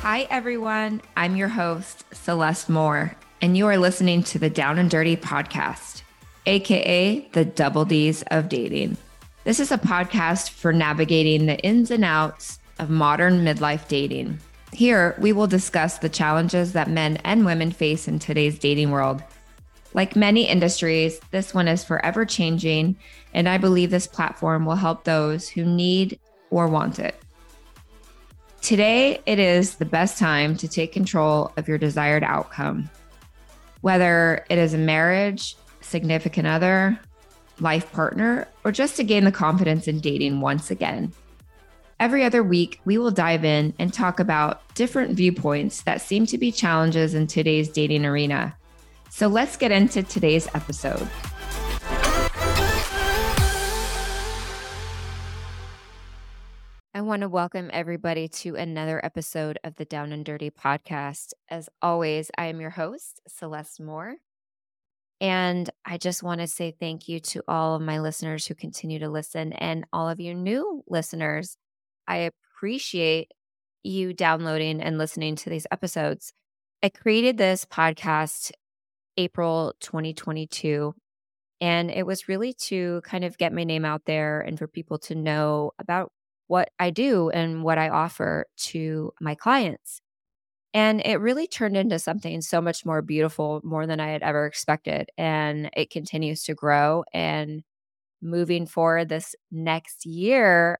Hi, everyone. I'm your host, Celeste Moore, and you are listening to the Down and Dirty podcast, aka the Double D's of dating. This is a podcast for navigating the ins and outs of modern midlife dating. Here, we will discuss the challenges that men and women face in today's dating world. Like many industries, this one is forever changing, and I believe this platform will help those who need or want it. Today, it is the best time to take control of your desired outcome. Whether it is a marriage, significant other, life partner, or just to gain the confidence in dating once again. Every other week, we will dive in and talk about different viewpoints that seem to be challenges in today's dating arena. So let's get into today's episode. I want to welcome everybody to another episode of the Down and Dirty podcast. As always, I am your host, Celeste Moore. And I just want to say thank you to all of my listeners who continue to listen and all of you new listeners. I appreciate you downloading and listening to these episodes. I created this podcast April 2022, and it was really to kind of get my name out there and for people to know about what I do and what I offer to my clients. And it really turned into something so much more beautiful, more than I had ever expected. And it continues to grow. And moving forward this next year,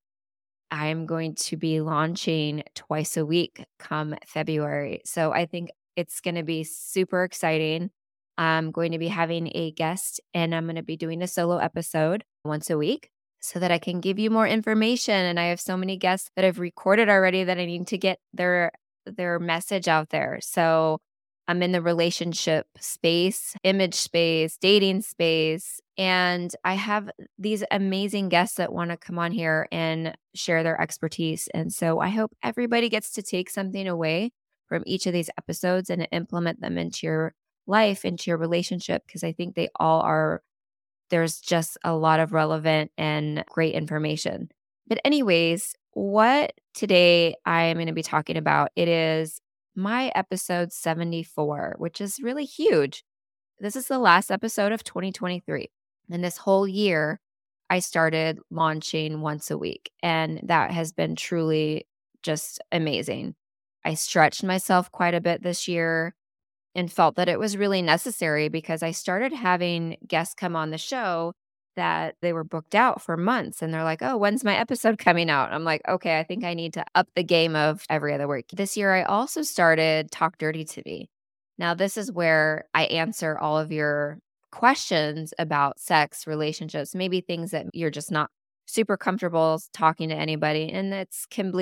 I'm going to be launching twice a week come February. So I think it's going to be super exciting. I'm going to be having a guest and I'm going to be doing a solo episode once a week so that I can give you more information. And I have so many guests that I've recorded already that I need to get their message out there. So I'm in the relationship space, image space, dating space, and I have these amazing guests that want to come on here and share their expertise. And so I hope everybody gets to take something away from each of these episodes and implement them into your life, into your relationship, because I think they all are, there's just a lot of relevant and great information. But anyways, what today I am going to be talking about, it is my episode 74, which is really huge. This is the last episode of 2023. And this whole year, I started launching once a week. And that has been truly just amazing. I stretched myself quite a bit this year and felt that it was really necessary because I started having guests come on the show that they were booked out for months and they're like, "Oh, when's my episode coming out?" I'm like, "Okay, I think I need to up the game of every other week." This year I also started Talk Dirty to Me. Now, this is where I answer all of your questions about sex, relationships, maybe things that you're just not super comfortable talking to anybody, and it's can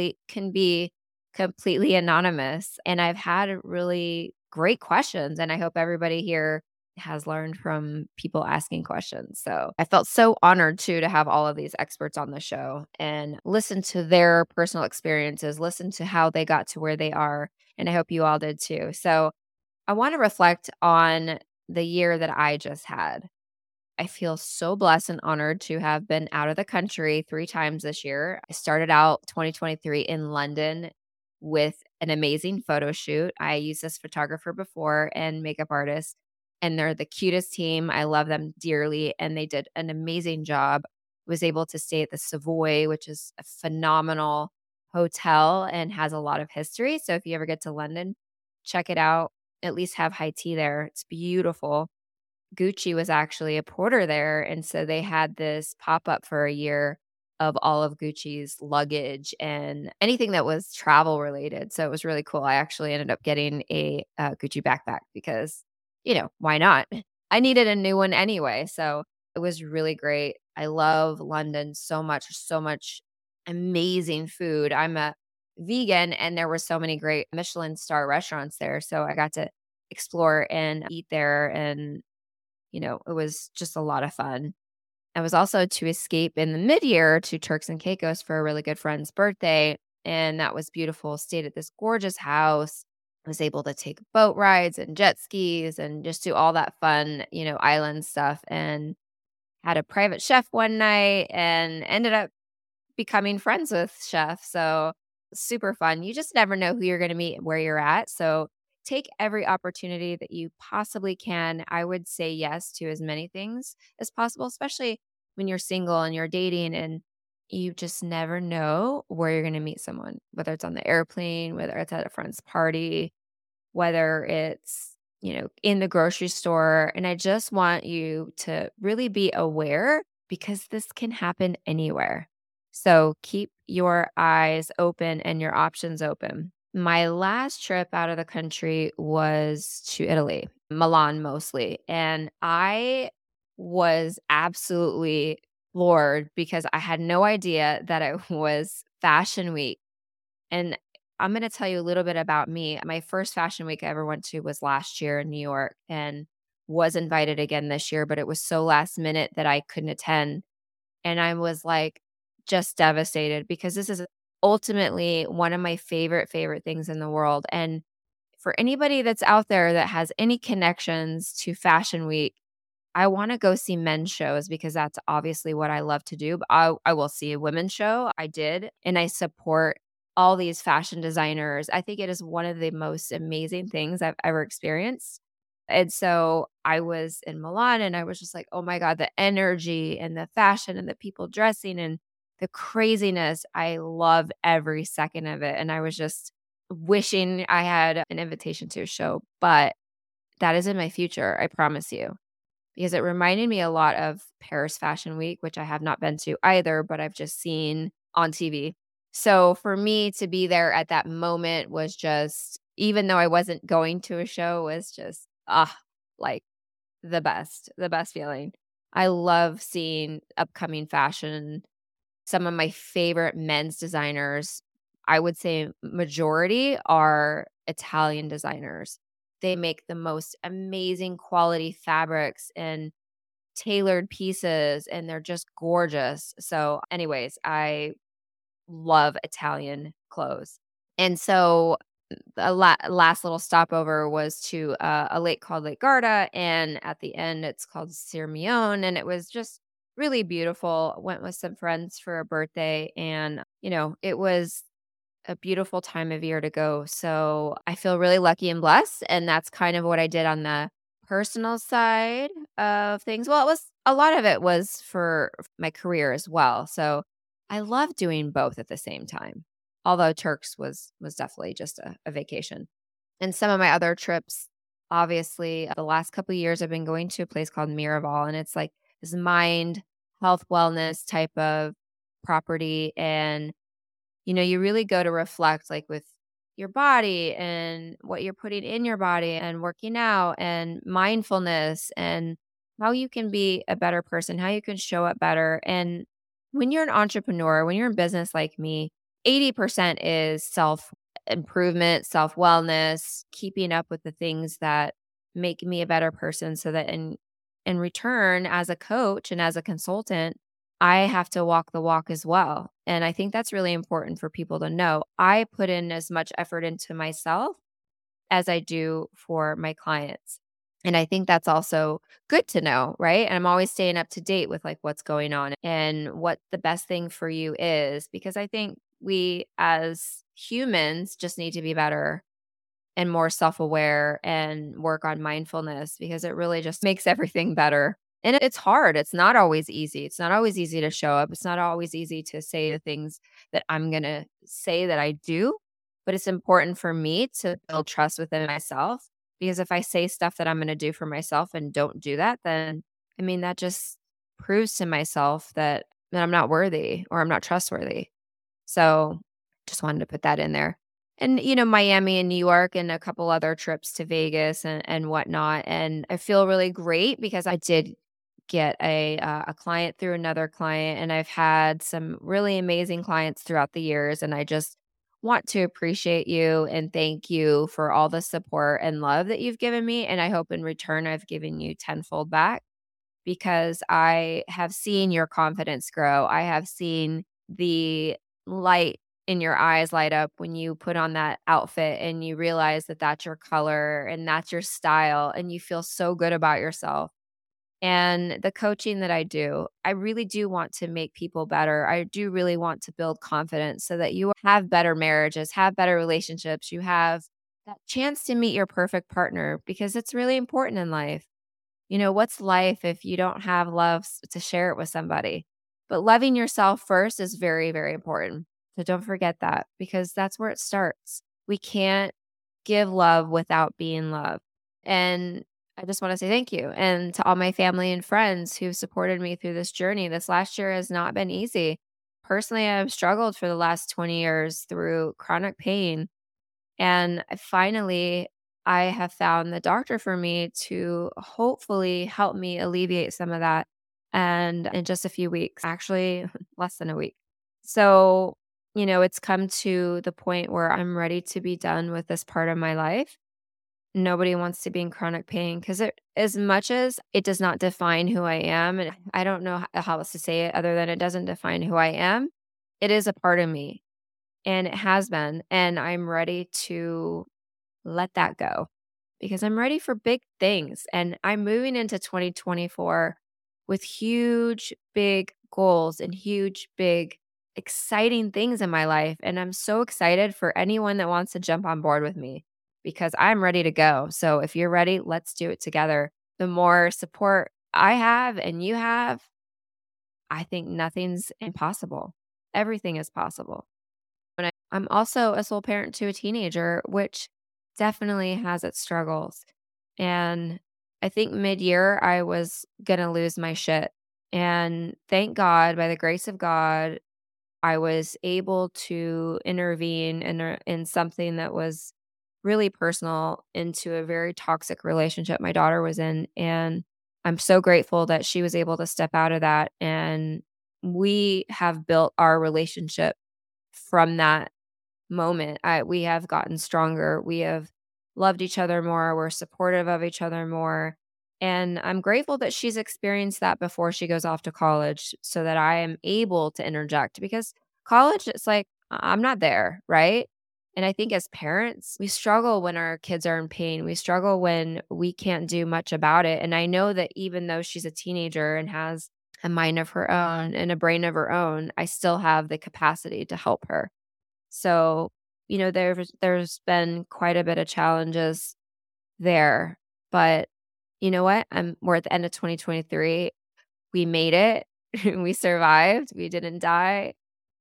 be completely anonymous. And I've had really great questions, and I hope everybody here has learned from people asking questions. So I felt so honored too to have all of these experts on the show and listen to their personal experiences, listen to how they got to where they are. And I hope you all did too. So I want to reflect on the year that I just had. I feel so blessed and honored to have been out of the country 3 times this year. I started out 2023 in London with an amazing photo shoot. I used this photographer before and makeup artist, and they're the cutest team. I love them dearly, and they did an amazing job. Was able to stay at the Savoy, which is a phenomenal hotel and has a lot of history. So if you ever get to London, check it out. At least have high tea there. It's beautiful. Gucci was actually a porter there, and so they had this pop-up for a year of all of Gucci's luggage and anything that was travel related, so it was really cool. I actually ended up getting a, Gucci backpack because, why not? I needed a new one anyway, so it was really great. I love London so much amazing food. I'm a vegan, and there were so many great Michelin star restaurants there, so I got to explore and eat there, and it was just a lot of fun. I was also to escape in the mid-year to Turks and Caicos for a really good friend's birthday, and that was beautiful. Stayed at this gorgeous house. Was able to take boat rides and jet skis and just do all that fun, island stuff, and had a private chef one night and ended up becoming friends with chef. So super fun. You just never know who you're going to meet where you're at. So take every opportunity that you possibly can. I would say yes to as many things as possible, especially when you're single and you're dating and you just never know where you're going to meet someone, whether it's on the airplane, whether it's at a friend's party, whether it's, in the grocery store. And I just want you to really be aware because this can happen anywhere. So keep your eyes open and your options open. My last trip out of the country was to Italy, Milan mostly. And I was absolutely floored because I had no idea that it was Fashion Week. And I'm gonna tell you a little bit about me. My first fashion week I ever went to was last year in New York and was invited again this year, but it was so last minute that I couldn't attend. And I was like just devastated because this is ultimately one of my favorite things in the world. And for anybody that's out there that has any connections to Fashion Week, I wanna go see men's shows because that's obviously what I love to do, but I will see a women's show, I did, and I support all these fashion designers. I think it is one of the most amazing things I've ever experienced, and so I was in Milan and I was just like, "Oh my god, the energy and the fashion and the people dressing and the craziness." I love every second of it, and I was just wishing I had an invitation to a show, but that is in my future, I promise you because it reminded me a lot of Paris Fashion Week, which I have not been to either, but I've just seen on TV. So for me to be there at that moment was just, even though I wasn't going to a show, was just, like the best feeling. I love seeing upcoming fashion. Some of my favorite men's designers, I would say majority are Italian designers. They make the most amazing quality fabrics and tailored pieces, and they're just gorgeous. So, anyways, I love Italian clothes. And so, the last little stopover was to a lake called Lake Garda, and at the end, it's called Sirmione, and it was just really beautiful. Went with some friends for a birthday, and it was a beautiful time of year to go. So I feel really lucky and blessed. And that's kind of what I did on the personal side of things. Well, it was a lot of it was for my career as well. So I love doing both at the same time. Although Turks was definitely just a vacation. And some of my other trips, obviously, the last couple of years I've been going to a place called Miraval, and it's like this mind health wellness type of property. And you really go to reflect like with your body and what you're putting in your body and working out and mindfulness and how you can be a better person, how you can show up better. And when you're an entrepreneur, when you're in business like me, 80% is self improvement, self wellness, keeping up with the things that make me a better person so that in return as a coach and as a consultant, I have to walk the walk as well. And I think that's really important for people to know. I put in as much effort into myself as I do for my clients. And I think that's also good to know, right? And I'm always staying up to date with like what's going on and what the best thing for you is because I think we as humans just need to be better and more self-aware and work on mindfulness because it really just makes everything better. And it's hard. It's not always easy. It's not always easy to show up. It's not always easy to say the things that I'm going to say that I do, but it's important for me to build trust within myself because if I say stuff that I'm going to do for myself and don't do that, then I mean that just proves to myself that I'm not worthy or I'm not trustworthy. So, just wanted to put that in there. And, Miami and New York and a couple other trips to Vegas and whatnot. And I feel really great because I did get a client through another client, and I've had some really amazing clients throughout the years. And I just want to appreciate you and thank you for all the support and love that you've given me. And I hope in return I've given you tenfold back because I have seen your confidence grow. I have seen the light in your eyes light up when you put on that outfit and you realize that that's your color and that's your style and you feel so good about yourself. And the coaching that I do, I really do want to make people better. I do really want to build confidence so that you have better marriages, have better relationships. You have that chance to meet your perfect partner because it's really important in life. What's life if you don't have love to share it with somebody? But loving yourself first is very, very important. So don't forget that because that's where it starts. We can't give love without being loved. And I just want to say thank you. And to all my family and friends who supported me through this journey. This last year has not been easy. Personally, I've struggled for the last 20 years through chronic pain. And I have found the doctor for me to hopefully help me alleviate some of that. And in just a few weeks, actually less than a week. So, it's come to the point where I'm ready to be done with this part of my life. Nobody wants to be in chronic pain because as much as it does not define who I am, and I don't know how else to say it other than it doesn't define who I am, it is a part of me and it has been. And I'm ready to let that go because I'm ready for big things. And I'm moving into 2024 with huge, big goals and huge, big, exciting things in my life. And I'm so excited for anyone that wants to jump on board with me because I'm ready to go. So if you're ready, let's do it together. The more support I have and you have, I think nothing's impossible. Everything is possible. I'm also a sole parent to a teenager, which definitely has its struggles. And I think mid-year I was gonna lose my shit. And thank God, by the grace of God, I was able to intervene in something that was really personal into a very toxic relationship my daughter was in. And I'm so grateful that she was able to step out of that. And we have built our relationship from that moment. We have gotten stronger. We have loved each other more. We're supportive of each other more. And I'm grateful that she's experienced that before she goes off to college so that I am able to interject because college, it's like, I'm not there. Right. And I think as parents, we struggle when our kids are in pain. We struggle when we can't do much about it. And I know that even though she's a teenager and has a mind of her own and a brain of her own, I still have the capacity to help her. So, there's been quite a bit of challenges there, but you know what? We're at the end of 2023. We made it. We survived. We didn't die.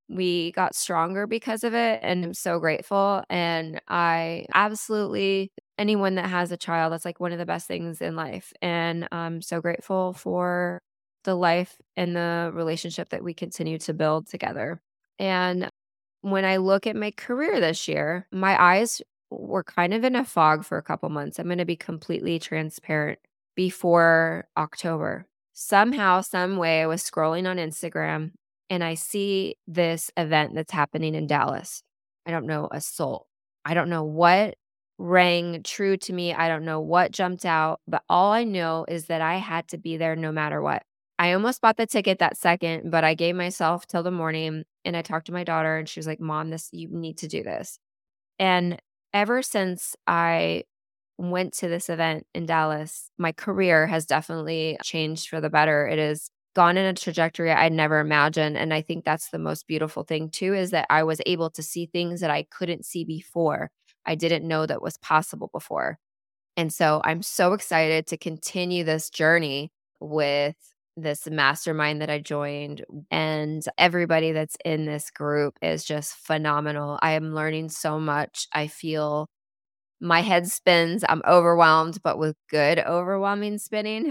We got stronger because of it, and I'm so grateful. And I absolutely anyone that has a child, that's like one of the best things in life. And I'm so grateful for the life and the relationship that we continue to build together. And when I look at my career this year, my eyes were kind of in a fog for a couple months. I'm going to be completely transparent before October. Somehow, some way, I was scrolling on Instagram and I see this event that's happening in Dallas. I don't know a soul. I don't know what rang true to me. I don't know what jumped out, but all I know is that I had to be there no matter what. I almost bought the ticket that second, but I gave myself till the morning and I talked to my daughter and she was like, "Mom, you need to do this." And ever since I went to this event in Dallas, my career has definitely changed for the better. It has gone in a trajectory I never imagined. And I think that's the most beautiful thing too, is that I was able to see things that I couldn't see before. I didn't know that was possible before. And so I'm so excited to continue this journey with this mastermind that I joined. And everybody that's in this group is just phenomenal. I am learning so much. I feel my head spins. I'm overwhelmed, but with good overwhelming spinning.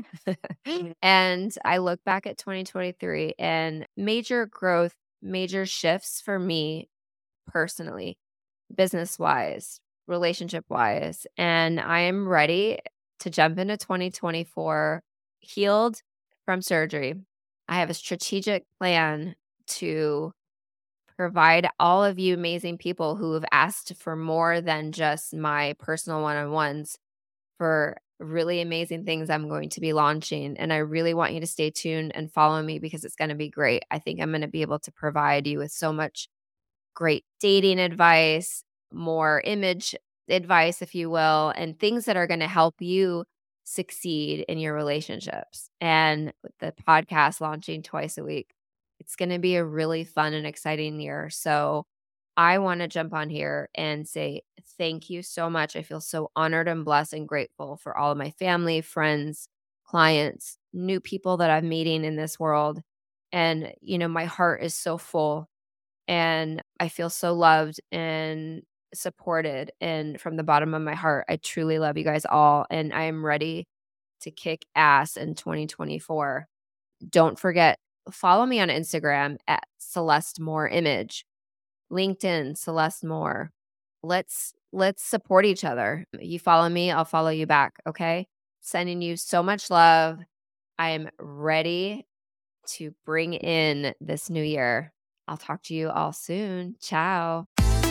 And I look back at 2023 and major growth, major shifts for me personally, business wise, relationship wise. And I am ready to jump into 2024 healed from surgery. I have a strategic plan to provide all of you amazing people who have asked for more than just my personal one on ones for really amazing things I'm going to be launching. And I really want you to stay tuned and follow me because it's going to be great. I think I'm going to be able to provide you with so much great dating advice, more image advice, if you will, and things that are going to help you succeed in your relationships. And with the podcast launching twice a week, it's going to be a really fun and exciting year. So I want to jump on here and say thank you so much. I feel so honored and blessed and grateful for all of my family, friends, clients, new people that I'm meeting in this world. And, my heart is so full and I feel so loved and supported. And from the bottom of my heart, I truly love you guys all. And I am ready to kick ass in 2024. Don't forget, follow me on Instagram at Celeste Moore Image, LinkedIn, Celeste Moore. Let's support each other. You follow me, I'll follow you back. Okay. Sending you so much love. I am ready to bring in this new year. I'll talk to you all soon. Ciao.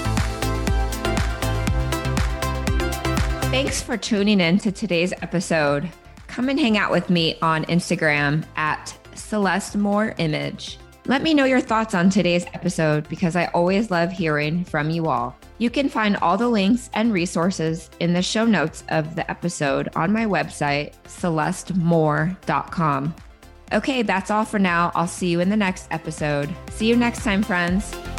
Thanks for tuning in to today's episode. Come and hang out with me on Instagram at Celeste Moore Image. Let me know your thoughts on today's episode because I always love hearing from you all. You can find all the links and resources in the show notes of the episode on my website, celestemoore.com. Okay, that's all for now. I'll see you in the next episode. See you next time, friends.